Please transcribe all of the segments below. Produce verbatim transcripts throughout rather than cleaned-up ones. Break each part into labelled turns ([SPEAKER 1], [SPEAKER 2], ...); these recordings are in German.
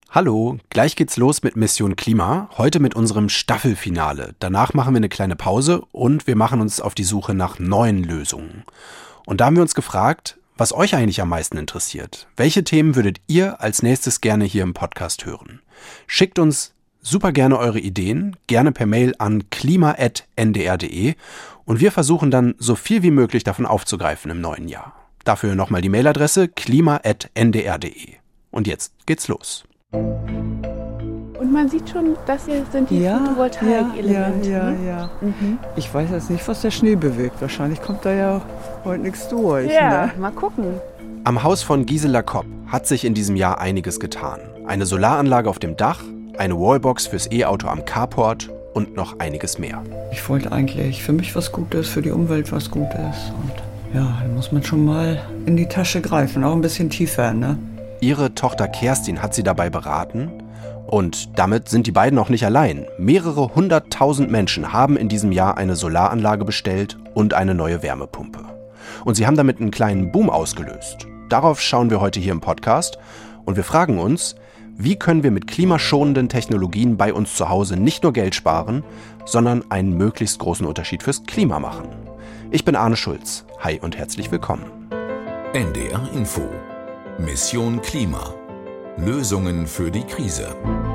[SPEAKER 1] Hallo, gleich geht's los mit Mission Klima, heute mit unserem Staffelfinale. Danach machen wir eine kleine Pause und wir machen uns auf die Suche nach neuen Lösungen. Und da haben wir uns gefragt, was euch eigentlich am meisten interessiert. Welche Themen würdet ihr als nächstes gerne hier im Podcast hören? Schickt uns super gerne eure Ideen, gerne per Mail an klima at n d r punkt d e und wir versuchen dann so viel wie möglich davon aufzugreifen im neuen Jahr. Dafür nochmal die Mailadresse klima at n d r punkt d e. Und jetzt geht's los.
[SPEAKER 2] Und man sieht schon, das hier sind die
[SPEAKER 3] ja,
[SPEAKER 2] Photovoltaik-Elemente.
[SPEAKER 3] Ja, ja,
[SPEAKER 2] ne?
[SPEAKER 3] ja. ja.
[SPEAKER 2] Mhm.
[SPEAKER 3] Ich weiß jetzt nicht, was der Schnee bewegt. Wahrscheinlich kommt da ja heute nichts durch.
[SPEAKER 2] Ja,
[SPEAKER 3] ne?
[SPEAKER 2] mal gucken.
[SPEAKER 1] Am Haus von Gisela Kopp hat sich in diesem Jahr einiges getan. Eine Solaranlage auf dem Dach, eine Wallbox fürs E-Auto am Carport und noch einiges mehr.
[SPEAKER 3] Ich wollte eigentlich für mich was Gutes, für die Umwelt was Gutes. Und ja, da muss man schon mal in die Tasche greifen, auch ein bisschen tiefer, ne?
[SPEAKER 1] Ihre Tochter Kerstin hat sie dabei beraten und damit sind die beiden auch nicht allein. Mehrere hunderttausend Menschen haben in diesem Jahr eine Solaranlage bestellt und eine neue Wärmepumpe. Und sie haben damit einen kleinen Boom ausgelöst. Darauf schauen wir heute hier im Podcast und wir fragen uns, wie können wir mit klimaschonenden Technologien bei uns zu Hause nicht nur Geld sparen, sondern einen möglichst großen Unterschied fürs Klima machen. Ich bin Arne Schulz. Hi und herzlich willkommen.
[SPEAKER 4] N D R Info. Mission Klima. Lösungen für die Krise.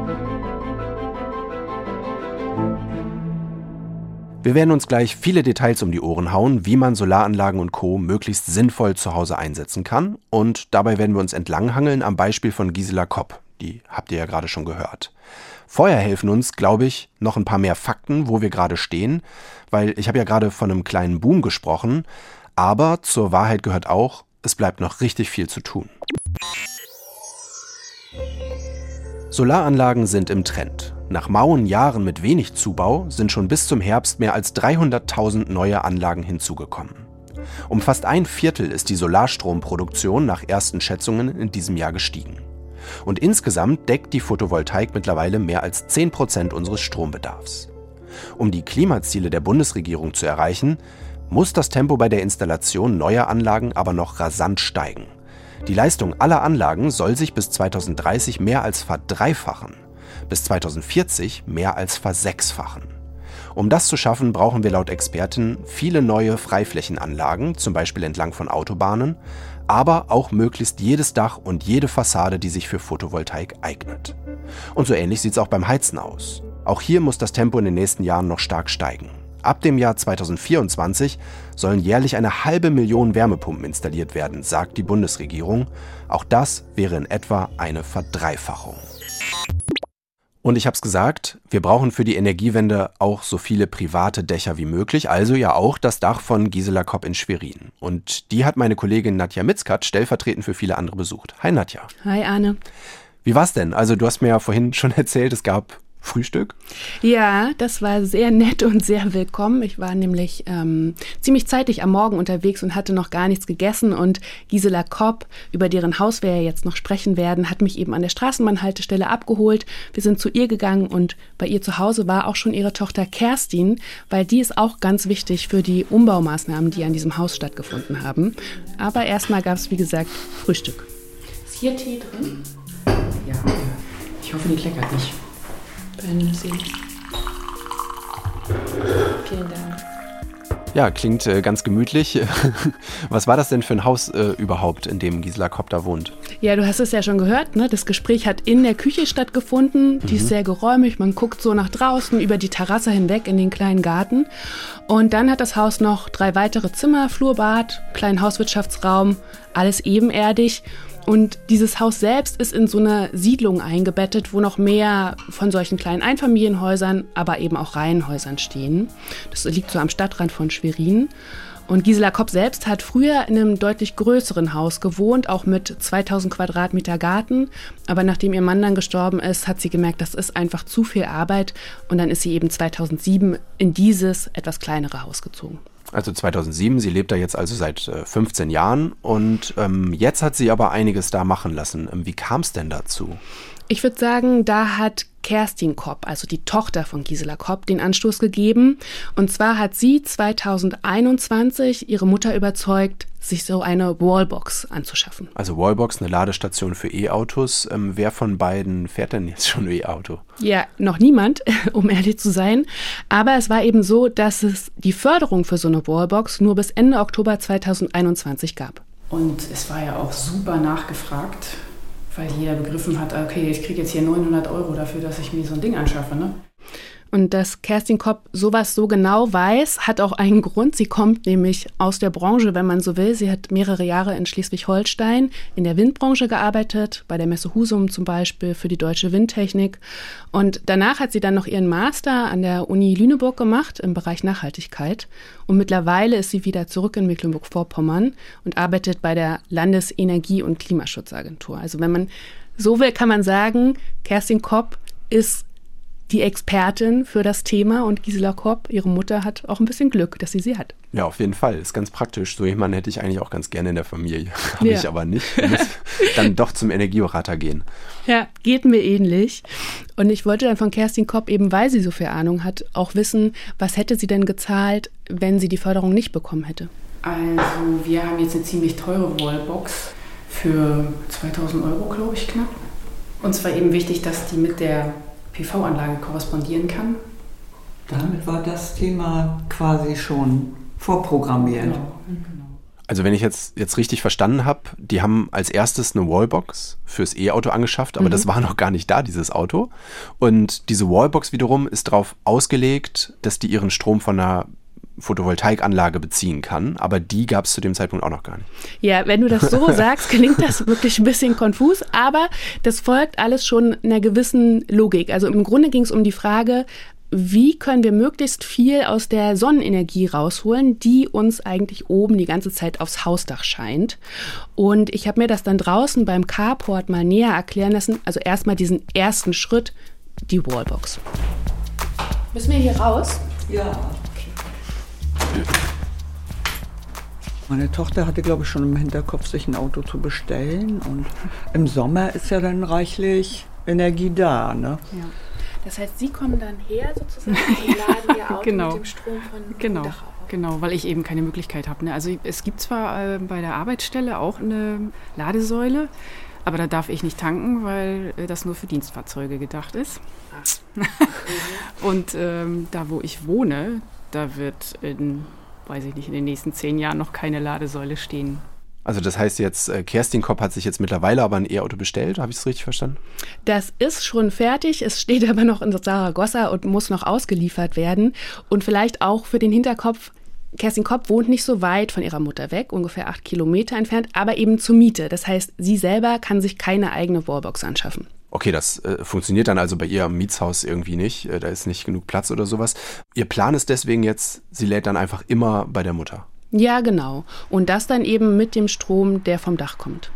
[SPEAKER 1] Wir werden uns gleich viele Details um die Ohren hauen, wie man Solaranlagen und Co. möglichst sinnvoll zu Hause einsetzen kann. Und dabei werden wir uns entlanghangeln am Beispiel von Gisela Kopp. Die habt ihr ja gerade schon gehört. Vorher helfen uns, glaube ich, noch ein paar mehr Fakten, wo wir gerade stehen, weil ich habe ja gerade von einem kleinen Boom gesprochen, aber zur Wahrheit gehört auch, es bleibt noch richtig viel zu tun. Solaranlagen sind im Trend. Nach mauen Jahren mit wenig Zubau sind schon bis zum Herbst mehr als dreihunderttausend neue Anlagen hinzugekommen. Um fast ein Viertel ist die Solarstromproduktion nach ersten Schätzungen in diesem Jahr gestiegen. Und insgesamt deckt die Photovoltaik mittlerweile mehr als zehn Prozent unseres Strombedarfs. Um die Klimaziele der Bundesregierung zu erreichen, muss das Tempo bei der Installation neuer Anlagen aber noch rasant steigen. Die Leistung aller Anlagen soll sich bis zweitausenddreißig mehr als verdreifachen, bis zweitausendvierzig mehr als versechsfachen. Um das zu schaffen, brauchen wir laut Experten viele neue Freiflächenanlagen, zum Beispiel entlang von Autobahnen, aber auch möglichst jedes Dach und jede Fassade, die sich für Photovoltaik eignet. Und so ähnlich sieht es auch beim Heizen aus. Auch hier muss das Tempo in den nächsten Jahren noch stark steigen. Ab dem Jahr zweitausendvierundzwanzig sollen jährlich eine halbe Million Wärmepumpen installiert werden, sagt die Bundesregierung. Auch das wäre in etwa eine Verdreifachung. Und ich habe es gesagt, wir brauchen für die Energiewende auch so viele private Dächer wie möglich, also ja auch das Dach von Gisela Kopp in Schwerin. Und die hat meine Kollegin Nadja Mitzkat stellvertretend für viele andere besucht. Hi Nadja.
[SPEAKER 2] Hi Arne.
[SPEAKER 1] Wie war's denn? Also du hast mir ja vorhin schon erzählt, es gab Frühstück?
[SPEAKER 2] Ja, das war sehr nett und sehr willkommen. Ich war nämlich ähm, ziemlich zeitig am Morgen unterwegs und hatte noch gar nichts gegessen. Und Gisela Kopp, über deren Haus wir ja jetzt noch sprechen werden, hat mich eben an der Straßenbahnhaltestelle abgeholt. Wir sind zu ihr gegangen und bei ihr zu Hause war auch schon ihre Tochter Kerstin, weil die ist auch ganz wichtig für die Umbaumaßnahmen, die an diesem Haus stattgefunden haben. Aber erstmal gab es, wie gesagt, Frühstück. Ist hier Tee drin? Ja, ich hoffe, die kleckert nicht. Vielen Dank.
[SPEAKER 1] Ja, klingt äh, ganz gemütlich. Was war das denn für ein Haus äh, überhaupt, in dem Gisela Kopp da wohnt?
[SPEAKER 2] Ja, du hast es ja schon gehört, ne? Das Gespräch hat in der Küche stattgefunden. Die mhm. ist sehr geräumig. Man guckt so nach draußen über die Terrasse hinweg in den kleinen Garten. Und dann hat das Haus noch drei weitere Zimmer, Flurbad, kleinen Hauswirtschaftsraum, alles ebenerdig. Und dieses Haus selbst ist in so eine Siedlung eingebettet, wo noch mehr von solchen kleinen Einfamilienhäusern, aber eben auch Reihenhäusern stehen. Das liegt so am Stadtrand von Schwerin. Und Gisela Kopp selbst hat früher in einem deutlich größeren Haus gewohnt, auch mit zweitausend Quadratmeter Garten. Aber nachdem ihr Mann dann gestorben ist, hat sie gemerkt, das ist einfach zu viel Arbeit. Und dann ist sie eben zweitausendsieben in dieses etwas kleinere Haus gezogen.
[SPEAKER 1] Also zweitausendsieben, sie lebt da jetzt also seit äh, fünfzehn Jahren und ähm, jetzt hat sie aber einiges da machen lassen. Ähm, wie kam es denn dazu?
[SPEAKER 2] Ich würde sagen, da hat Kerstin Kopp, also die Tochter von Gisela Kopp, den Anstoß gegeben. Und zwar hat sie zweitausendeinundzwanzig ihre Mutter überzeugt, sich so eine Wallbox anzuschaffen.
[SPEAKER 1] Also Wallbox, eine Ladestation für E-Autos. Ähm, wer von beiden fährt denn jetzt schon E-Auto?
[SPEAKER 2] Ja, noch niemand, um ehrlich zu sein. Aber es war eben so, dass es die Förderung für so eine Wallbox nur bis Ende Oktober zweitausendeinundzwanzig gab.
[SPEAKER 5] Und es war ja auch super nachgefragt, weil jeder begriffen hat, okay, ich kriege jetzt hier neunhundert Euro dafür, dass ich mir so ein Ding anschaffe, ne?
[SPEAKER 2] Und dass Kerstin Kopp sowas so genau weiß, hat auch einen Grund. Sie kommt nämlich aus der Branche, wenn man so will. Sie hat mehrere Jahre in Schleswig-Holstein in der Windbranche gearbeitet, bei der Messe Husum zum Beispiel für die Deutsche Windtechnik. Und danach hat sie dann noch ihren Master an der Uni Lüneburg gemacht im Bereich Nachhaltigkeit. Und mittlerweile ist sie wieder zurück in Mecklenburg-Vorpommern und arbeitet bei der Landesenergie- und Klimaschutzagentur. Also wenn man so will, kann man sagen, Kerstin Kopp ist die Expertin für das Thema und Gisela Kopp, ihre Mutter, hat auch ein bisschen Glück, dass sie sie hat.
[SPEAKER 1] Ja, auf jeden Fall. Ist ganz praktisch. So jemanden hätte ich eigentlich auch ganz gerne in der Familie. Habe
[SPEAKER 2] Ja.
[SPEAKER 1] ich aber nicht. Ich muss dann doch zum Energieberater gehen.
[SPEAKER 2] Ja, geht mir ähnlich. Und ich wollte dann von Kerstin Kopp, eben weil sie so viel Ahnung hat, auch wissen, was hätte sie denn gezahlt, wenn sie die Förderung nicht bekommen hätte?
[SPEAKER 5] Also wir haben jetzt eine ziemlich teure Wallbox für zweitausend Euro, glaube ich, knapp. Uns war eben wichtig, dass die mit der P V-Anlage korrespondieren kann.
[SPEAKER 3] Damit war das Thema quasi schon vorprogrammiert.
[SPEAKER 5] Genau.
[SPEAKER 1] Also wenn ich jetzt, jetzt richtig verstanden habe, die haben als erstes eine Wallbox fürs E-Auto angeschafft, aber
[SPEAKER 2] Mhm.
[SPEAKER 1] das war noch gar nicht da, dieses Auto. Und diese Wallbox wiederum ist darauf ausgelegt, dass die ihren Strom von einer Photovoltaikanlage beziehen kann, aber die gab es zu dem Zeitpunkt auch noch gar nicht.
[SPEAKER 2] Ja, wenn du das so sagst, klingt das wirklich ein bisschen konfus, aber das folgt alles schon einer gewissen Logik. Also im Grunde ging es um die Frage, wie können wir möglichst viel aus der Sonnenenergie rausholen, die uns eigentlich oben die ganze Zeit aufs Hausdach scheint. Und ich habe mir das dann draußen beim Carport mal näher erklären lassen. Also erstmal diesen ersten Schritt, die Wallbox. Müssen wir hier raus?
[SPEAKER 3] Ja. Meine Tochter hatte, glaube ich, schon im Hinterkopf, sich ein Auto zu bestellen. Und im Sommer ist ja dann reichlich Energie da, ne?
[SPEAKER 2] Ja. Das heißt, Sie kommen dann her sozusagen und laden Ihr Auto
[SPEAKER 5] Genau.
[SPEAKER 2] mit dem Strom von
[SPEAKER 5] Genau,
[SPEAKER 2] vom Dach auf.
[SPEAKER 5] genau, weil ich eben keine Möglichkeit habe. Ne? Also es gibt zwar äh, bei der Arbeitsstelle auch eine Ladesäule, aber da darf ich nicht tanken, weil äh, das nur für Dienstfahrzeuge gedacht ist. Und ähm, da, wo ich wohne, da wird in, weiß ich nicht, in den nächsten zehn Jahren noch keine Ladesäule stehen.
[SPEAKER 1] Also das heißt jetzt, äh, Kerstin Kopp hat sich jetzt mittlerweile aber ein E-Auto bestellt, habe ich es richtig verstanden?
[SPEAKER 2] Das ist schon fertig, es steht aber noch in Saragossa und muss noch ausgeliefert werden. Und vielleicht auch für den Hinterkopf, Kerstin Kopp wohnt nicht so weit von ihrer Mutter weg, ungefähr acht Kilometer entfernt, aber eben zur Miete. Das heißt, sie selber kann sich keine eigene Wallbox anschaffen.
[SPEAKER 1] Okay, das äh, funktioniert dann also bei ihr am Mietshaus irgendwie nicht. Äh, da ist nicht genug Platz oder sowas. Ihr Plan ist deswegen jetzt, sie lädt dann einfach immer bei der Mutter.
[SPEAKER 2] Ja, genau. Und das dann eben mit dem Strom, der vom Dach kommt.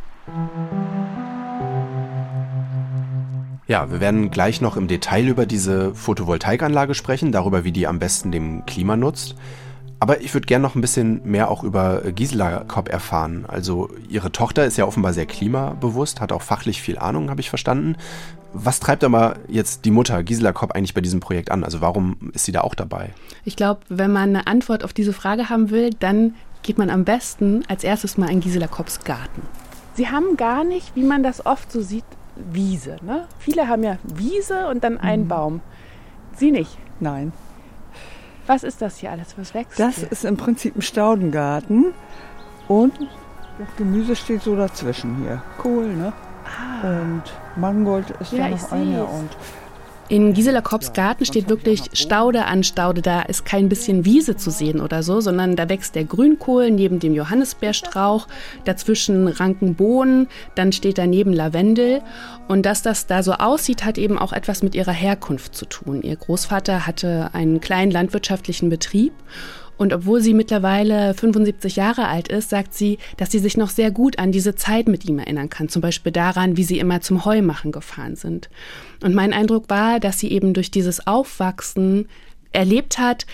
[SPEAKER 1] Ja, wir werden gleich noch im Detail über diese Photovoltaikanlage sprechen, darüber, wie die am besten dem Klima nutzt. Aber ich würde gerne noch ein bisschen mehr auch über Gisela Kopp erfahren. Also ihre Tochter ist ja offenbar sehr klimabewusst, hat auch fachlich viel Ahnung, habe ich verstanden. Was treibt aber jetzt die Mutter, Gisela Kopp, eigentlich bei diesem Projekt an? Also warum ist sie da auch dabei?
[SPEAKER 2] Ich glaube, wenn man eine Antwort auf diese Frage haben will, dann geht man am besten als erstes mal in Gisela Kopps Garten. Sie haben gar nicht, wie man das oft so sieht, Wiese. Ne? Viele haben ja Wiese und dann einen Baum. Sie nicht.
[SPEAKER 3] Nein.
[SPEAKER 2] Was ist das hier alles? Was wächst
[SPEAKER 3] Das
[SPEAKER 2] hier?
[SPEAKER 3] ist im Prinzip ein Staudengarten und das Gemüse steht so dazwischen hier. Kohl, ne? Und Mangold ist
[SPEAKER 2] Ja,
[SPEAKER 3] da
[SPEAKER 2] ich
[SPEAKER 3] noch einer.
[SPEAKER 2] seh's.
[SPEAKER 3] Und
[SPEAKER 2] In Gisela Kopps Garten steht wirklich Staude an Staude. Da ist kein bisschen Wiese zu sehen oder so, sondern da wächst der Grünkohl neben dem Johannisbeerstrauch, dazwischen ranken Bohnen, dann steht daneben Lavendel. Und dass das da so aussieht, hat eben auch etwas mit ihrer Herkunft zu tun. Ihr Großvater hatte einen kleinen landwirtschaftlichen Betrieb. Und obwohl sie mittlerweile fünfundsiebzig Jahre alt ist, sagt sie, dass sie sich noch sehr gut an diese Zeit mit ihm erinnern kann. Zum Beispiel daran, wie sie immer zum Heumachen gefahren sind. Und mein Eindruck war, dass sie eben durch dieses Aufwachsen erlebt hat,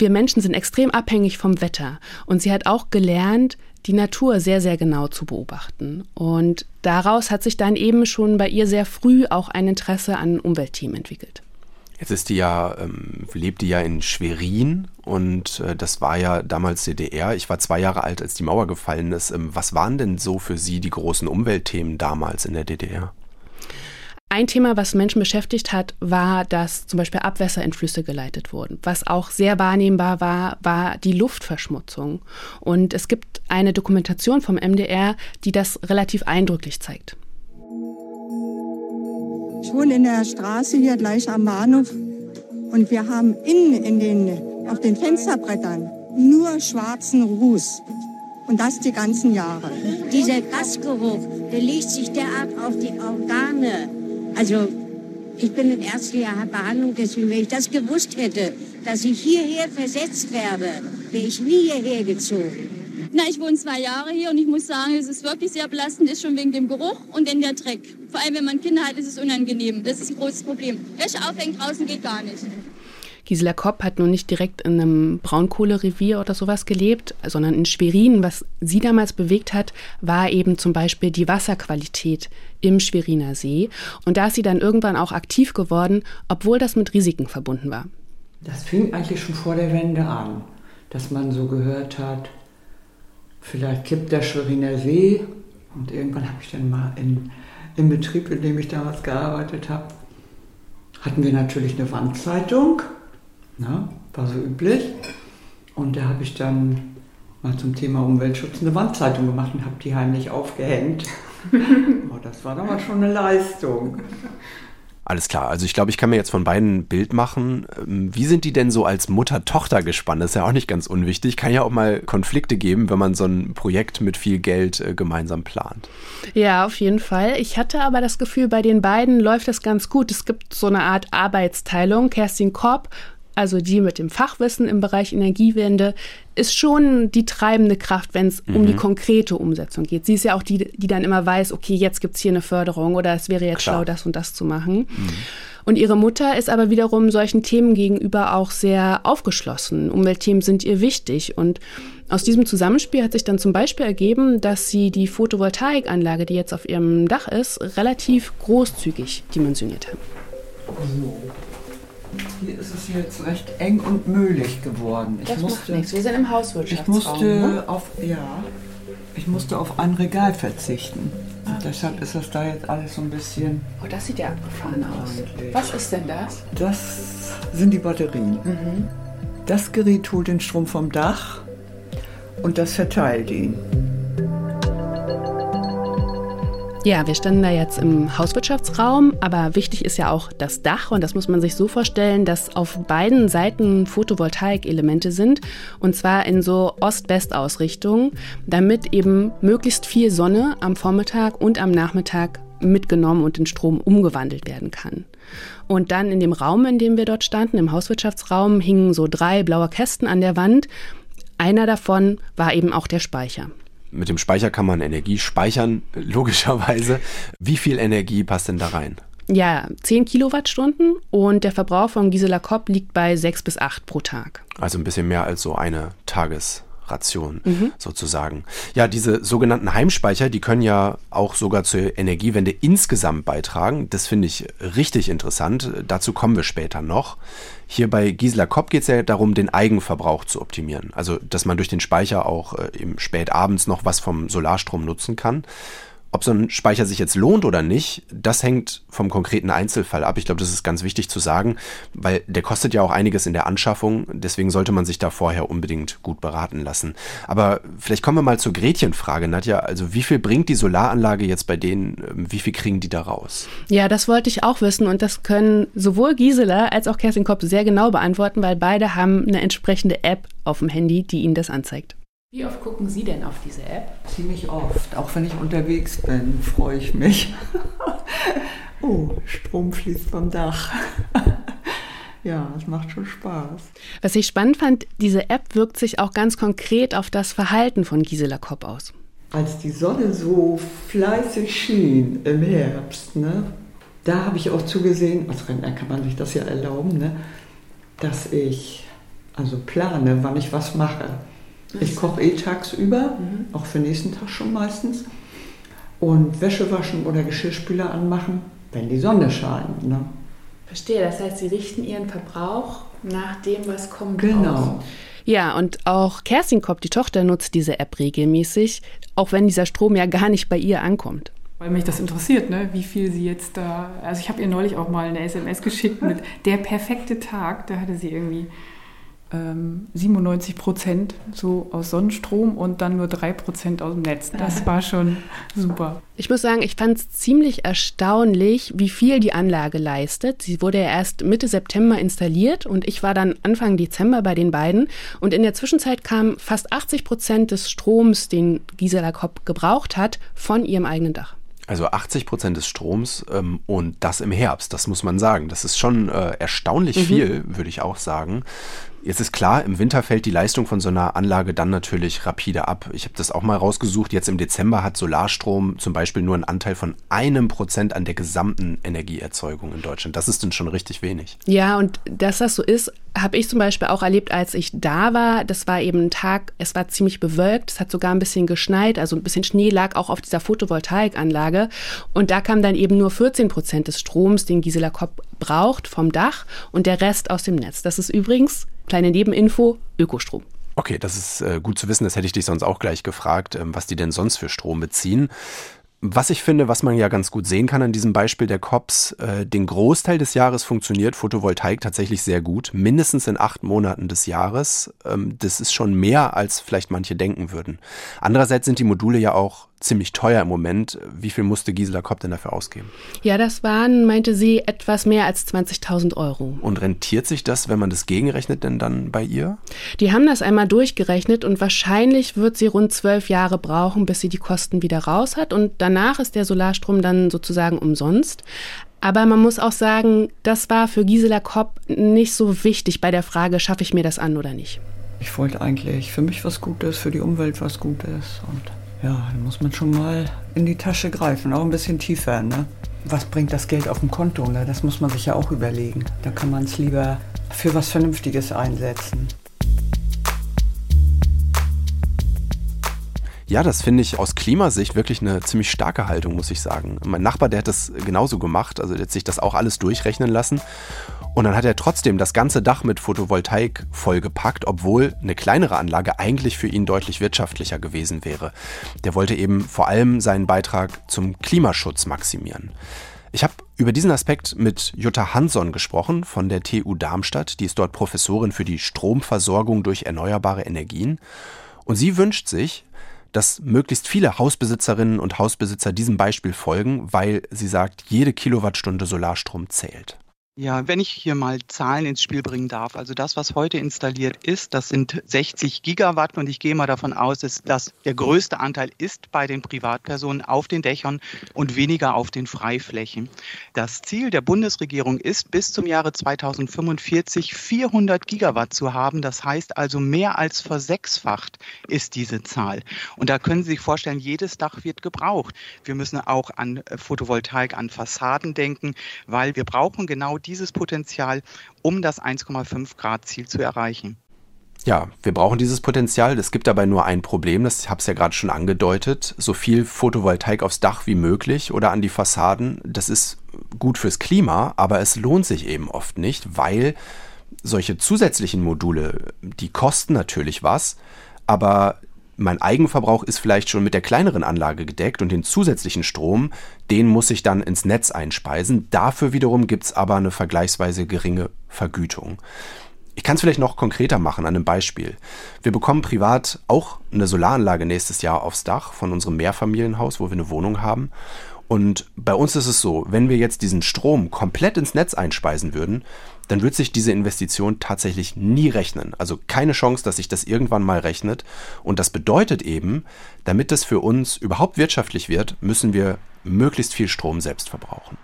[SPEAKER 2] wir Menschen sind extrem abhängig vom Wetter. Und sie hat auch gelernt, die Natur sehr, sehr genau zu beobachten. Und daraus hat sich dann eben schon bei ihr sehr früh auch ein Interesse an Umweltthemen entwickelt.
[SPEAKER 1] Jetzt ist die ja, ähm, lebt die ja in Schwerin und äh, das war ja damals D D R. Ich war zwei Jahre alt, als die Mauer gefallen ist. Ähm, was waren denn so für Sie die großen Umweltthemen damals in der D D R?
[SPEAKER 2] Ein Thema, was Menschen beschäftigt hat, war, dass zum Beispiel Abwässer in Flüsse geleitet wurden. Was auch sehr wahrnehmbar war, war die Luftverschmutzung. Und es gibt eine Dokumentation vom M D R, die das relativ eindrücklich zeigt.
[SPEAKER 6] Ich wohne in der Straße hier gleich am Bahnhof und wir haben innen in den, auf den Fensterbrettern nur schwarzen Ruß. Und das die ganzen Jahre.
[SPEAKER 7] Dieser Gasgeruch, der legt sich derart auf die Organe. Also ich bin im ersten Jahr Behandlung, deswegen, wenn ich das gewusst hätte, dass ich hierher versetzt werde, wäre ich nie hierher gezogen.
[SPEAKER 8] Na, ich wohne zwei Jahre hier und ich muss sagen, es ist wirklich sehr belastend, ist schon wegen dem Geruch und dann der Dreck. Vor allem, wenn man Kinder hat, ist es unangenehm. Das ist ein großes Problem. Wäsche aufhängen draußen geht gar nicht.
[SPEAKER 2] Gisela Kopp hat nun nicht direkt in einem Braunkohlerevier oder sowas gelebt, sondern in Schwerin. Was sie damals bewegt hat, war eben zum Beispiel die Wasserqualität im Schweriner See. Und da ist sie dann irgendwann auch aktiv geworden, obwohl das mit Risiken verbunden war.
[SPEAKER 3] Das fing eigentlich schon vor der Wende an, dass man so gehört hat, vielleicht kippt der Schweriner See. Und irgendwann habe ich dann mal in, im Betrieb, in dem ich damals gearbeitet habe, hatten wir natürlich eine Wandzeitung. Na, war so üblich. Und da habe ich dann mal zum Thema Umweltschutz eine Wandzeitung gemacht und habe die heimlich aufgehängt. Oh, das war damals schon eine Leistung.
[SPEAKER 1] Alles klar, also ich glaube, ich kann mir jetzt von beiden ein Bild machen. Wie sind die denn so als Mutter-Tochter-Gespann? Das ist ja auch nicht ganz unwichtig. Kann ja auch mal Konflikte geben, wenn man so ein Projekt mit viel Geld äh, gemeinsam plant.
[SPEAKER 2] Ja, auf jeden Fall. Ich hatte aber das Gefühl, bei den beiden läuft das ganz gut. Es gibt so eine Art Arbeitsteilung. Kerstin Kopp, also die mit dem Fachwissen im Bereich Energiewende, ist schon die treibende Kraft, wenn es mhm. um die konkrete Umsetzung geht. Sie ist ja auch die, die dann immer weiß, okay, jetzt gibt es hier eine Förderung oder es wäre jetzt Klar. schlau, das und das zu machen. Mhm. Und ihre Mutter ist aber wiederum solchen Themen gegenüber auch sehr aufgeschlossen. Umweltthemen sind ihr wichtig. Und aus diesem Zusammenspiel hat sich dann zum Beispiel ergeben, dass sie die Photovoltaikanlage, die jetzt auf ihrem Dach ist, relativ großzügig dimensioniert haben.
[SPEAKER 3] So. Hier ist es jetzt recht eng und möhlig geworden. Ich
[SPEAKER 2] das
[SPEAKER 3] musste,
[SPEAKER 2] macht nichts. Wir sind im Hauswirtschaftsraum.
[SPEAKER 3] Ich musste
[SPEAKER 2] ne?
[SPEAKER 3] auf, ja, ich musste auf ein Regal verzichten. Und okay. Deshalb ist das da jetzt alles so ein bisschen...
[SPEAKER 2] Oh, das sieht ja abgefahren aus. Was ist denn das?
[SPEAKER 3] Das sind die Batterien. Mhm. Das Gerät holt den Strom vom Dach und das verteilt ihn.
[SPEAKER 2] Ja, wir standen da jetzt im Hauswirtschaftsraum, aber wichtig ist ja auch das Dach und das muss man sich so vorstellen, dass auf beiden Seiten Photovoltaik-Elemente sind und zwar in so Ost-West-Ausrichtung, damit eben möglichst viel Sonne am Vormittag und am Nachmittag mitgenommen und in Strom umgewandelt werden kann. Und dann in dem Raum, in dem wir dort standen, im Hauswirtschaftsraum, hingen so drei blaue Kästen an der Wand. Einer davon war eben auch der Speicher.
[SPEAKER 1] Mit dem Speicher kann man Energie speichern, logischerweise. Wie viel Energie passt denn da rein?
[SPEAKER 2] Ja, zehn Kilowattstunden und der Verbrauch von Gisela Kopp liegt bei sechs bis acht pro Tag.
[SPEAKER 1] Also ein bisschen mehr als so eine Tagesration mhm. sozusagen. Ja, diese sogenannten Heimspeicher, die können ja auch sogar zur Energiewende insgesamt beitragen. Das finde ich richtig interessant. Dazu kommen wir später noch. Hier bei Gisela Kopp geht es ja darum, den Eigenverbrauch zu optimieren. Also, dass man durch den Speicher auch äh, im spätabends noch was vom Solarstrom nutzen kann. Ob so ein Speicher sich jetzt lohnt oder nicht, das hängt vom konkreten Einzelfall ab. Ich glaube, das ist ganz wichtig zu sagen, weil der kostet ja auch einiges in der Anschaffung. Deswegen sollte man sich da vorher unbedingt gut beraten lassen. Aber vielleicht kommen wir mal zur Gretchenfrage, Nadja. Also wie viel bringt die Solaranlage jetzt bei denen? Wie viel kriegen die da raus?
[SPEAKER 2] Ja, das wollte ich auch wissen und das können sowohl Gisela als auch Kerstin Kopp sehr genau beantworten, weil beide haben eine entsprechende App auf dem Handy, die ihnen das anzeigt. Wie oft gucken Sie denn auf diese App?
[SPEAKER 3] Ziemlich oft. Auch wenn ich unterwegs bin, freue ich mich. Oh, Strom fließt vom Dach. Ja, es macht schon Spaß.
[SPEAKER 2] Was ich spannend fand, diese App wirkt sich auch ganz konkret auf das Verhalten von Gisela Kopp aus.
[SPEAKER 3] Als die Sonne so fleißig schien im Herbst, ne, da habe ich auch zugesehen, als Rentner kann man sich das ja erlauben, ne, dass ich also plane, wann ich was mache. Ich koche eh tagsüber, mhm. auch für den nächsten Tag schon meistens. Und Wäsche waschen oder Geschirrspüler anmachen, wenn die Sonne scheint. Ne?
[SPEAKER 2] Verstehe, das heißt, Sie richten Ihren Verbrauch nach dem, was kommt.
[SPEAKER 3] Genau.
[SPEAKER 2] Aus. Ja, und auch Kerstin Kopp, die Tochter, nutzt diese App regelmäßig, auch wenn dieser Strom ja gar nicht bei ihr ankommt.
[SPEAKER 5] Weil mich das interessiert, ne? Wie viel sie jetzt da... Also ich habe ihr neulich auch mal eine S M S geschickt mit der perfekte Tag. Da hatte sie irgendwie ähm, siebenundneunzig Prozent so aus Sonnenstrom und dann nur drei Prozent aus dem Netz. Das war schon super.
[SPEAKER 2] Ich muss sagen, ich fand es ziemlich erstaunlich, wie viel die Anlage leistet. Sie wurde ja erst Mitte September installiert und ich war dann Anfang Dezember bei den beiden. Und in der Zwischenzeit kamen fast achtzig Prozent des Stroms, den Gisela Kopp gebraucht hat, von ihrem eigenen Dach.
[SPEAKER 1] Also achtzig Prozent des Stroms ähm, und das im Herbst, das muss man sagen. Das ist schon äh, erstaunlich mhm. viel, würde ich auch sagen. Jetzt ist klar, im Winter fällt die Leistung von so einer Anlage dann natürlich rapide ab. Ich habe das auch mal rausgesucht. Jetzt im Dezember hat Solarstrom zum Beispiel nur einen Anteil von einem Prozent an der gesamten Energieerzeugung in Deutschland. Das ist dann schon richtig wenig.
[SPEAKER 2] Ja, und dass das so ist, habe ich zum Beispiel auch erlebt, als ich da war. Das war eben ein Tag, es war ziemlich bewölkt, es hat sogar ein bisschen geschneit, also ein bisschen Schnee lag auch auf dieser Photovoltaikanlage. Und da kam dann eben nur vierzehn Prozent des Stroms, den Gisela Kopp braucht, vom Dach und der Rest aus dem Netz. Das ist übrigens, kleine Nebeninfo, Ökostrom.
[SPEAKER 1] Okay, das ist äh, gut zu wissen, das hätte ich dich sonst auch gleich gefragt, ähm, was die denn sonst für Strom beziehen. Was ich finde, was man ja ganz gut sehen kann an diesem Beispiel der Kopps, äh, den Großteil des Jahres funktioniert Photovoltaik tatsächlich sehr gut, mindestens in acht Monaten des Jahres. Ähm, das ist schon mehr, als vielleicht manche denken würden. Andererseits sind die Module ja auch ziemlich teuer im Moment. Wie viel musste Gisela Kopp denn dafür ausgeben?
[SPEAKER 2] Ja, das waren, meinte sie, etwas mehr als zwanzigtausend Euro.
[SPEAKER 1] Und rentiert sich das, wenn man das gegenrechnet, denn dann bei ihr?
[SPEAKER 2] Die haben das einmal durchgerechnet und wahrscheinlich wird sie rund zwölf Jahre brauchen, bis sie die Kosten wieder raus hat. Und danach ist der Solarstrom dann sozusagen umsonst. Aber man muss auch sagen, das war für Gisela Kopp nicht so wichtig bei der Frage, schaffe ich mir das an oder nicht.
[SPEAKER 3] Ich wollte eigentlich für mich was Gutes, für die Umwelt was Gutes und ja, da muss man schon mal in die Tasche greifen, auch ein bisschen tiefer, ne? Was bringt das Geld auf dem Konto, ne? Das muss man sich ja auch überlegen. Da kann man es lieber für was Vernünftiges einsetzen.
[SPEAKER 1] Ja, das finde ich aus Klimasicht wirklich eine ziemlich starke Haltung, muss ich sagen. Mein Nachbar, der hat das genauso gemacht, also der hat sich das auch alles durchrechnen lassen. Und dann hat er trotzdem das ganze Dach mit Photovoltaik vollgepackt, obwohl eine kleinere Anlage eigentlich für ihn deutlich wirtschaftlicher gewesen wäre. Der wollte eben vor allem seinen Beitrag zum Klimaschutz maximieren. Ich habe über diesen Aspekt mit Jutta Hansson gesprochen von der T U Darmstadt. Die ist dort Professorin für die Stromversorgung durch erneuerbare Energien. Und sie wünscht sich, dass möglichst viele Hausbesitzerinnen und Hausbesitzer diesem Beispiel folgen, weil sie sagt, jede Kilowattstunde Solarstrom zählt.
[SPEAKER 9] Ja, wenn ich hier mal Zahlen ins Spiel bringen darf. Also das, was heute installiert ist, das sind sechzig Gigawatt und ich gehe mal davon aus, dass das der größte Anteil ist bei den Privatpersonen auf den Dächern und weniger auf den Freiflächen. Das Ziel der Bundesregierung ist, bis zum Jahre zweitausendfünfundvierzig vierhundert Gigawatt zu haben. Das heißt also mehr als versechsfacht ist diese Zahl. Und da können Sie sich vorstellen, jedes Dach wird gebraucht. Wir müssen auch an Photovoltaik, an Fassaden denken, weil wir brauchen genau dieses Potenzial, um das eins Komma fünf Grad Ziel zu erreichen.
[SPEAKER 1] Ja, wir brauchen dieses Potenzial. Es gibt dabei nur ein Problem, das habe ich ja gerade schon angedeutet. So viel Photovoltaik aufs Dach wie möglich oder an die Fassaden, das ist gut fürs Klima, aber es lohnt sich eben oft nicht, weil solche zusätzlichen Module, die kosten natürlich was, aber mein Eigenverbrauch ist vielleicht schon mit der kleineren Anlage gedeckt und den zusätzlichen Strom, den muss ich dann ins Netz einspeisen. Dafür wiederum gibt es aber eine vergleichsweise geringe Vergütung. Ich kann es vielleicht noch konkreter machen an einem Beispiel. Wir bekommen privat auch eine Solaranlage nächstes Jahr aufs Dach von unserem Mehrfamilienhaus, wo wir eine Wohnung haben. Und bei uns ist es so, wenn wir jetzt diesen Strom komplett ins Netz einspeisen würden, dann wird sich diese Investition tatsächlich nie rechnen. Also keine Chance, dass sich das irgendwann mal rechnet. Und das bedeutet eben, damit das für uns überhaupt wirtschaftlich wird, müssen wir möglichst viel Strom selbst verbrauchen.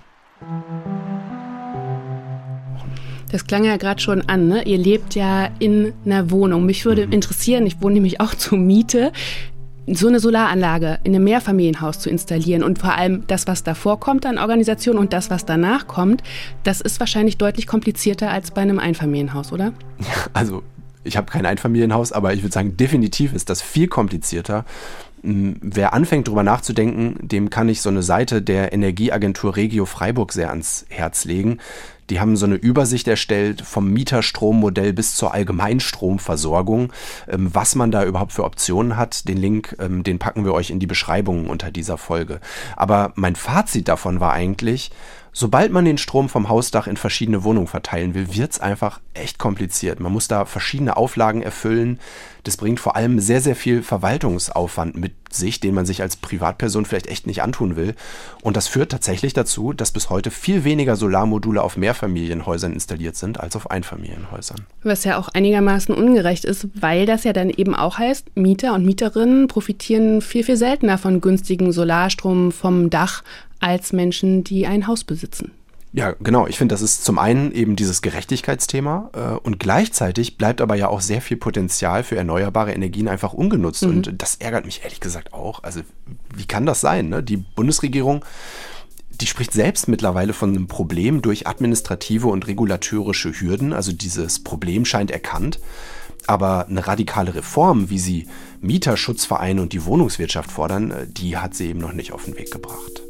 [SPEAKER 2] Das klang ja gerade schon an, ne? Ihr lebt ja in einer Wohnung. Mich würde mhm. interessieren, ich wohne nämlich auch zur Miete, so eine Solaranlage in einem Mehrfamilienhaus zu installieren und vor allem das, was davor kommt an Organisation und das, was danach kommt, das ist wahrscheinlich deutlich komplizierter als bei einem Einfamilienhaus, oder?
[SPEAKER 1] Also ich habe kein Einfamilienhaus, aber ich würde sagen, definitiv ist das viel komplizierter. Wer anfängt, darüber nachzudenken, dem kann ich so eine Seite der Energieagentur Regio Freiburg sehr ans Herz legen. Die haben so eine Übersicht erstellt vom Mieterstrommodell bis zur Allgemeinstromversorgung, was man da überhaupt für Optionen hat. Den Link, den packen wir euch in die Beschreibung unter dieser Folge. Aber mein Fazit davon war eigentlich, sobald man den Strom vom Hausdach in verschiedene Wohnungen verteilen will, wird es einfach echt kompliziert. Man muss da verschiedene Auflagen erfüllen. Das bringt vor allem sehr, sehr viel Verwaltungsaufwand mit sich, den man sich als Privatperson vielleicht echt nicht antun will. Und das führt tatsächlich dazu, dass bis heute viel weniger Solarmodule auf Mehrfamilienhäusern installiert sind als auf Einfamilienhäusern.
[SPEAKER 2] Was ja auch einigermaßen ungerecht ist, weil das ja dann eben auch heißt, Mieter und Mieterinnen profitieren viel, viel seltener von günstigem Solarstrom vom Dach als Menschen, die ein Haus besitzen.
[SPEAKER 1] Ja, genau. Ich finde, das ist zum einen eben dieses Gerechtigkeitsthema äh, und gleichzeitig bleibt aber ja auch sehr viel Potenzial für erneuerbare Energien einfach ungenutzt. Mhm. Und das ärgert mich ehrlich gesagt auch. Also wie kann das sein? Ne? Die Bundesregierung, die spricht selbst mittlerweile von einem Problem durch administrative und regulatorische Hürden. Also dieses Problem scheint erkannt. Aber eine radikale Reform, wie sie Mieterschutzvereine und die Wohnungswirtschaft fordern, die hat sie eben noch nicht auf den Weg gebracht.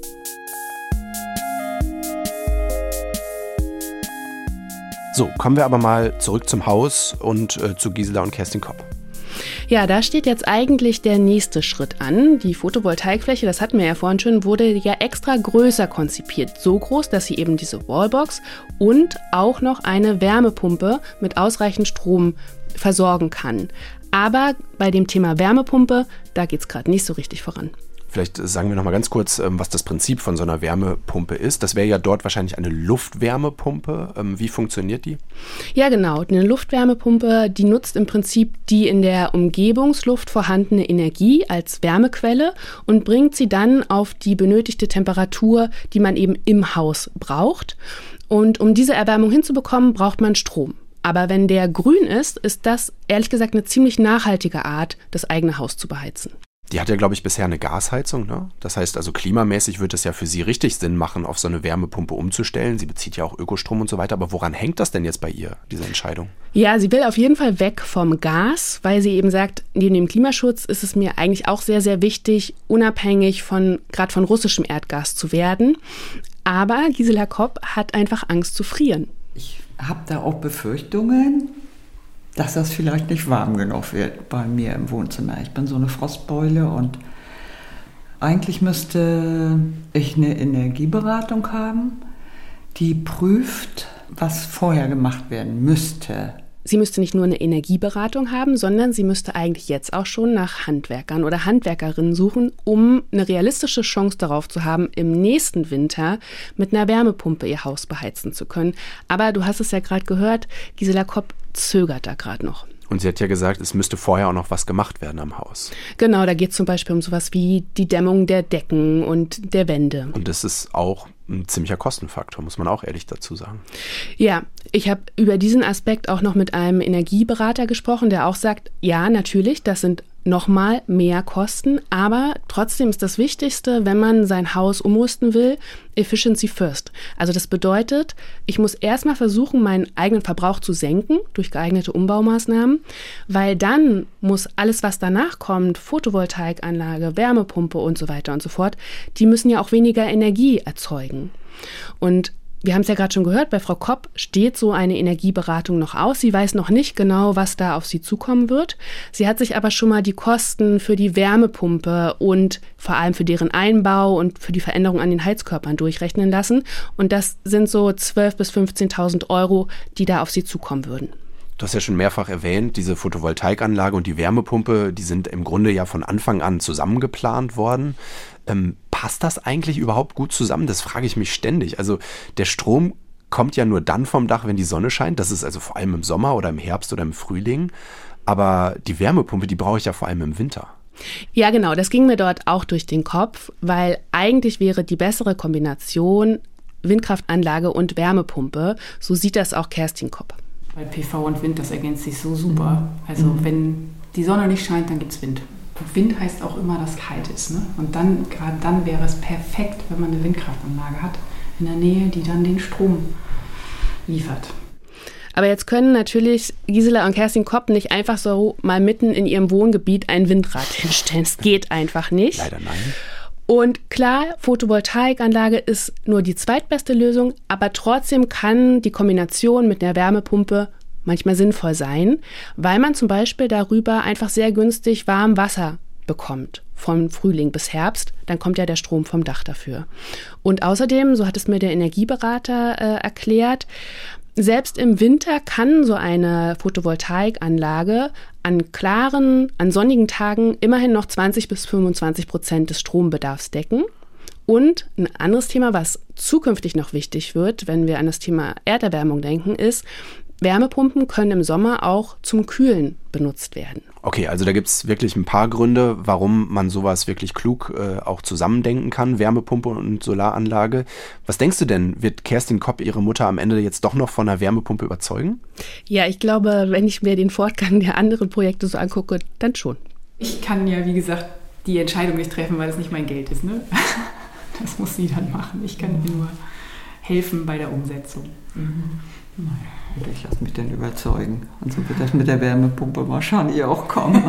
[SPEAKER 1] So, kommen wir aber mal zurück zum Haus und äh, zu Gisela und Kerstin Kopp.
[SPEAKER 2] Ja, da steht jetzt eigentlich der nächste Schritt an. Die Photovoltaikfläche, das hatten wir ja vorhin schon, wurde ja extra größer konzipiert. So groß, dass sie eben diese Wallbox und auch noch eine Wärmepumpe mit ausreichend Strom versorgen kann. Aber bei dem Thema Wärmepumpe, da geht es gerade nicht so richtig voran.
[SPEAKER 1] Vielleicht sagen wir noch mal ganz kurz, was das Prinzip von so einer Wärmepumpe ist. Das wäre ja dort wahrscheinlich eine Luftwärmepumpe. Wie funktioniert die?
[SPEAKER 2] Ja, genau. Eine Luftwärmepumpe, die nutzt im Prinzip die in der Umgebungsluft vorhandene Energie als Wärmequelle und bringt sie dann auf die benötigte Temperatur, die man eben im Haus braucht. Und um diese Erwärmung hinzubekommen, braucht man Strom. Aber wenn der grün ist, ist das ehrlich gesagt eine ziemlich nachhaltige Art, das eigene Haus zu beheizen.
[SPEAKER 1] Die hat ja, glaube ich, bisher eine Gasheizung, ne? Das heißt also, klimamäßig wird es ja für sie richtig Sinn machen, auf so eine Wärmepumpe umzustellen. Sie bezieht ja auch Ökostrom und so weiter. Aber woran hängt das denn jetzt bei ihr, diese Entscheidung?
[SPEAKER 2] Ja, sie will auf jeden Fall weg vom Gas, weil sie eben sagt, neben dem Klimaschutz ist es mir eigentlich auch sehr, sehr wichtig, unabhängig von, gerade von russischem Erdgas zu werden. Aber Gisela Kopp hat einfach Angst zu frieren.
[SPEAKER 3] Ich habe da auch Befürchtungen, dass das vielleicht nicht warm genug wird bei mir im Wohnzimmer. Ich bin so eine Frostbeule und eigentlich müsste ich eine Energieberatung haben, die prüft, was vorher gemacht werden müsste.
[SPEAKER 2] Sie müsste nicht nur eine Energieberatung haben, sondern sie müsste eigentlich jetzt auch schon nach Handwerkern oder Handwerkerinnen suchen, um eine realistische Chance darauf zu haben, im nächsten Winter mit einer Wärmepumpe ihr Haus beheizen zu können. Aber du hast es ja gerade gehört, Gisela Kopp zögert da gerade noch.
[SPEAKER 1] Und sie hat ja gesagt, es müsste vorher auch noch was gemacht werden am Haus.
[SPEAKER 2] Genau, da geht es zum Beispiel um sowas wie die Dämmung der Decken und der Wände.
[SPEAKER 1] Und das ist auch ein ziemlicher Kostenfaktor, muss man auch ehrlich dazu sagen.
[SPEAKER 2] Ja, ich habe über diesen Aspekt auch noch mit einem Energieberater gesprochen, der auch sagt, ja, natürlich, das sind nochmal mehr Kosten, aber trotzdem ist das Wichtigste, wenn man sein Haus umrüsten will, Efficiency first. Also das bedeutet, ich muss erstmal versuchen, meinen eigenen Verbrauch zu senken durch geeignete Umbaumaßnahmen, weil dann muss alles, was danach kommt, Photovoltaikanlage, Wärmepumpe und so weiter und so fort, die müssen ja auch weniger Energie erzeugen. Und wir haben es ja gerade schon gehört, bei Frau Kopp steht so eine Energieberatung noch aus. Sie weiß noch nicht genau, was da auf sie zukommen wird. Sie hat sich aber schon mal die Kosten für die Wärmepumpe und vor allem für deren Einbau und für die Veränderung an den Heizkörpern durchrechnen lassen. Und das sind so zwölftausend bis fünfzehntausend Euro, die da auf sie zukommen würden.
[SPEAKER 1] Du hast ja schon mehrfach erwähnt, diese Photovoltaikanlage und die Wärmepumpe, die sind im Grunde ja von Anfang an zusammengeplant worden. Ähm, passt das eigentlich überhaupt gut zusammen? Das frage ich mich ständig. Also der Strom kommt ja nur dann vom Dach, wenn die Sonne scheint. Das ist also vor allem im Sommer oder im Herbst oder im Frühling. Aber die Wärmepumpe, die brauche ich ja vor allem im Winter.
[SPEAKER 2] Ja, genau. Das ging mir dort auch durch den Kopf, weil eigentlich wäre die bessere Kombination Windkraftanlage und Wärmepumpe. So sieht das auch Kerstin Kopp.
[SPEAKER 5] Weil P V und Wind, das ergänzt sich so super. Also mhm. wenn die Sonne nicht scheint, dann gibt es Wind. Und Wind heißt auch immer, dass es kalt ist. Ne? Und dann, gerade dann wäre es perfekt, wenn man eine Windkraftanlage hat in der Nähe, die dann den Strom liefert.
[SPEAKER 2] Aber jetzt können natürlich Gisela und Kerstin Kopp nicht einfach so mal mitten in ihrem Wohngebiet ein Windrad hinstellen. Es geht einfach nicht.
[SPEAKER 1] Leider nein.
[SPEAKER 2] Und klar, Photovoltaikanlage ist nur die zweitbeste Lösung, aber trotzdem kann die Kombination mit einer Wärmepumpe manchmal sinnvoll sein, weil man zum Beispiel darüber einfach sehr günstig warm Wasser bekommt, von Frühling bis Herbst, dann kommt ja der Strom vom Dach dafür. Und außerdem, so hat es mir der Energieberater äh, erklärt, selbst im Winter kann so eine Photovoltaikanlage an klaren, an sonnigen Tagen immerhin noch zwanzig bis fünfundzwanzig Prozent des Strombedarfs decken. Und ein anderes Thema, was zukünftig noch wichtig wird, wenn wir an das Thema Erderwärmung denken, ist, Wärmepumpen können im Sommer auch zum Kühlen benutzt werden.
[SPEAKER 1] Okay, also da gibt es wirklich ein paar Gründe, warum man sowas wirklich klug äh, auch zusammendenken kann, Wärmepumpe und Solaranlage. Was denkst du denn, wird Kerstin Kopp ihre Mutter am Ende jetzt doch noch von einer Wärmepumpe überzeugen?
[SPEAKER 2] Ja, ich glaube, wenn ich mir den Fortgang der anderen Projekte so angucke, dann schon.
[SPEAKER 5] Ich kann ja, wie gesagt, die Entscheidung nicht treffen, weil es nicht mein Geld ist, ne? Das muss sie dann machen. Ich kann ihr nur helfen bei der Umsetzung. Mhm.
[SPEAKER 3] Naja, ich lasse mich dann überzeugen. Und so wird das mit der Wärmepumpe wahrscheinlich auch kommen.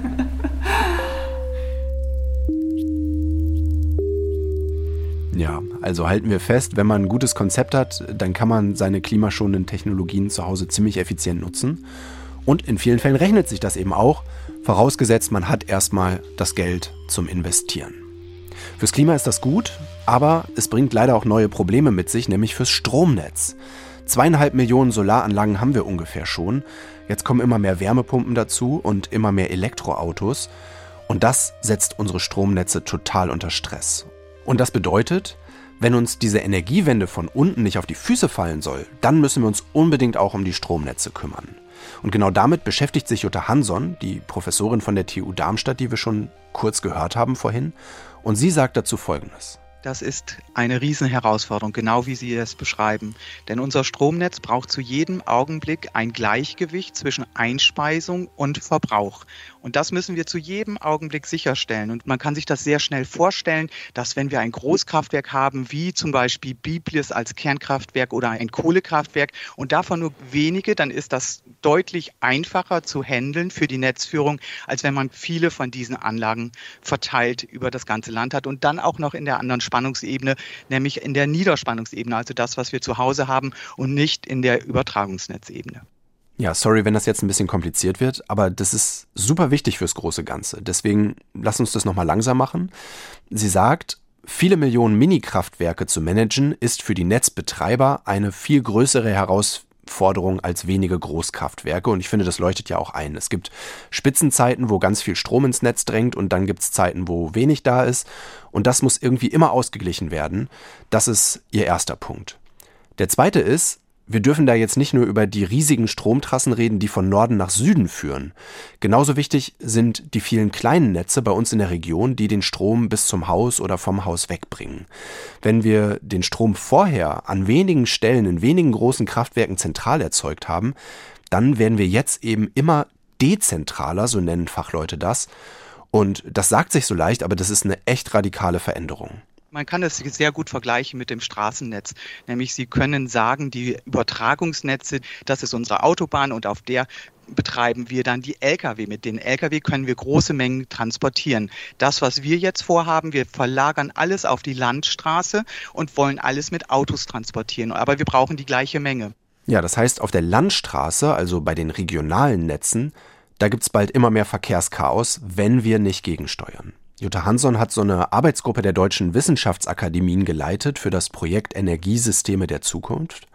[SPEAKER 1] Ja, also halten wir fest, wenn man ein gutes Konzept hat, dann kann man seine klimaschonenden Technologien zu Hause ziemlich effizient nutzen. Und in vielen Fällen rechnet sich das eben auch, vorausgesetzt man hat erstmal das Geld zum Investieren. Fürs Klima ist das gut, aber es bringt leider auch neue Probleme mit sich, nämlich fürs Stromnetz. Zweieinhalb Millionen Solaranlagen haben wir ungefähr schon. Jetzt kommen immer mehr Wärmepumpen dazu und immer mehr Elektroautos. Und das setzt unsere Stromnetze total unter Stress. Und das bedeutet, wenn uns diese Energiewende von unten nicht auf die Füße fallen soll, dann müssen wir uns unbedingt auch um die Stromnetze kümmern. Und genau damit beschäftigt sich Jutta Hansson, die Professorin von der T U Darmstadt, die wir schon kurz gehört haben vorhin. Und sie sagt dazu Folgendes.
[SPEAKER 9] Das ist eine Riesenherausforderung, genau wie Sie es beschreiben. Denn unser Stromnetz braucht zu jedem Augenblick ein Gleichgewicht zwischen Einspeisung und Verbrauch. Und das müssen wir zu jedem Augenblick sicherstellen. Und man kann sich das sehr schnell vorstellen, dass wenn wir ein Großkraftwerk haben, wie zum Beispiel Biblis als Kernkraftwerk oder ein Kohlekraftwerk und davon nur wenige, dann ist das deutlich einfacher zu handeln für die Netzführung, als wenn man viele von diesen Anlagen verteilt über das ganze Land hat und dann auch noch in der anderen Spannungsebene, nämlich in der Niederspannungsebene, also das, was wir zu Hause haben und nicht in der Übertragungsnetzebene.
[SPEAKER 1] Ja, sorry, wenn das jetzt ein bisschen kompliziert wird, aber das ist super wichtig fürs große Ganze. Deswegen lass uns das nochmal langsam machen. Sie sagt, viele Millionen Mini-Kraftwerke zu managen, ist für die Netzbetreiber eine viel größere Herausforderung als wenige Großkraftwerke. Und ich finde, das leuchtet ja auch ein. Es gibt Spitzenzeiten, wo ganz viel Strom ins Netz drängt und dann gibt es Zeiten, wo wenig da ist. Und das muss irgendwie immer ausgeglichen werden. Das ist ihr erster Punkt. Der zweite ist, wir dürfen da jetzt nicht nur über die riesigen Stromtrassen reden, die von Norden nach Süden führen. Genauso wichtig sind die vielen kleinen Netze bei uns in der Region, die den Strom bis zum Haus oder vom Haus wegbringen. Wenn wir den Strom vorher an wenigen Stellen in wenigen großen Kraftwerken zentral erzeugt haben, dann werden wir jetzt eben immer dezentraler, so nennen Fachleute das. Und das sagt sich so leicht, aber das ist eine echt radikale Veränderung.
[SPEAKER 9] Man kann es sehr gut vergleichen mit dem Straßennetz. Nämlich Sie können sagen, die Übertragungsnetze, das ist unsere Autobahn und auf der betreiben wir dann die L K W. Mit den L K W können wir große Mengen transportieren. Das, was wir jetzt vorhaben, wir verlagern alles auf die Landstraße und wollen alles mit Autos transportieren. Aber wir brauchen die gleiche Menge.
[SPEAKER 1] Ja, das heißt, auf der Landstraße, also bei den regionalen Netzen, da gibt es bald immer mehr Verkehrschaos, wenn wir nicht gegensteuern. Jutta Hansson hat so eine Arbeitsgruppe der Deutschen Wissenschaftsakademien geleitet für das Projekt Energiesysteme der Zukunft.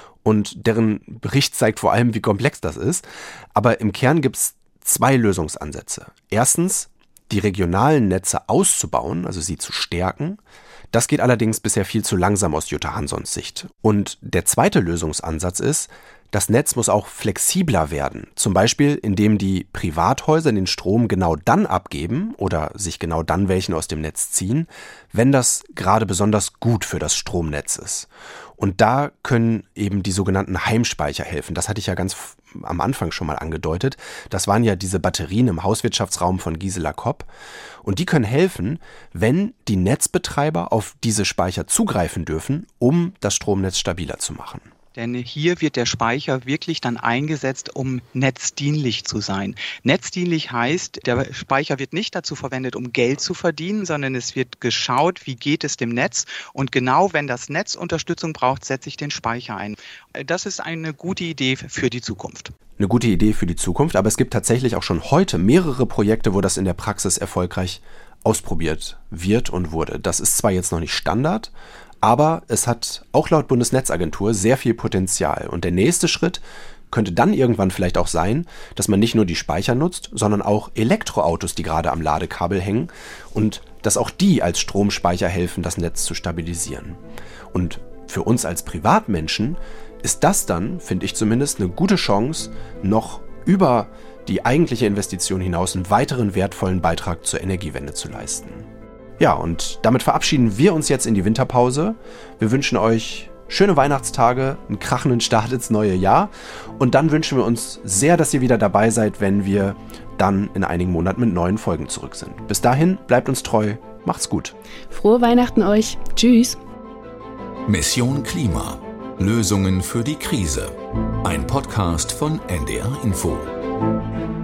[SPEAKER 1] Und deren Bericht zeigt vor allem, wie komplex das ist. Aber im Kern gibt es zwei Lösungsansätze. Erstens, die regionalen Netze auszubauen, also sie zu stärken. Das geht allerdings bisher viel zu langsam aus Jutta Hanssons Sicht. Und der zweite Lösungsansatz ist, das Netz muss auch flexibler werden, zum Beispiel indem die Privathäuser den Strom genau dann abgeben oder sich genau dann welchen aus dem Netz ziehen, wenn das gerade besonders gut für das Stromnetz ist. Und da können eben die sogenannten Heimspeicher helfen. Das hatte ich ja ganz am Anfang schon mal angedeutet. Das waren ja diese Batterien im Hauswirtschaftsraum von Gisela Kopp. Und die können helfen, wenn die Netzbetreiber auf diese Speicher zugreifen dürfen, um das Stromnetz stabiler zu machen.
[SPEAKER 9] Denn hier wird der Speicher wirklich dann eingesetzt, um netzdienlich zu sein. Netzdienlich heißt, der Speicher wird nicht dazu verwendet, um Geld zu verdienen, sondern es wird geschaut, wie geht es dem Netz. Und genau wenn das Netz Unterstützung braucht, setze ich den Speicher ein. Das ist eine gute Idee für die Zukunft.
[SPEAKER 1] Eine gute Idee für die Zukunft, aber es gibt tatsächlich auch schon heute mehrere Projekte, wo das in der Praxis erfolgreich ausprobiert wird und wurde. Das ist zwar jetzt noch nicht Standard, aber es hat auch laut Bundesnetzagentur sehr viel Potenzial. Und der nächste Schritt könnte dann irgendwann vielleicht auch sein, dass man nicht nur die Speicher nutzt, sondern auch Elektroautos, die gerade am Ladekabel hängen und dass auch die als Stromspeicher helfen, das Netz zu stabilisieren. Und für uns als Privatmenschen ist das dann, finde ich zumindest, eine gute Chance, noch über die eigentliche Investition hinaus einen weiteren wertvollen Beitrag zur Energiewende zu leisten. Ja, und damit verabschieden wir uns jetzt in die Winterpause. Wir wünschen euch schöne Weihnachtstage, einen krachenden Start ins neue Jahr und dann wünschen wir uns sehr, dass ihr wieder dabei seid, wenn wir dann in einigen Monaten mit neuen Folgen zurück sind. Bis dahin, bleibt uns treu, macht's gut.
[SPEAKER 2] Frohe Weihnachten euch. Tschüss.
[SPEAKER 4] Mission Klima. Lösungen für die Krise. Ein Podcast von N D R Info.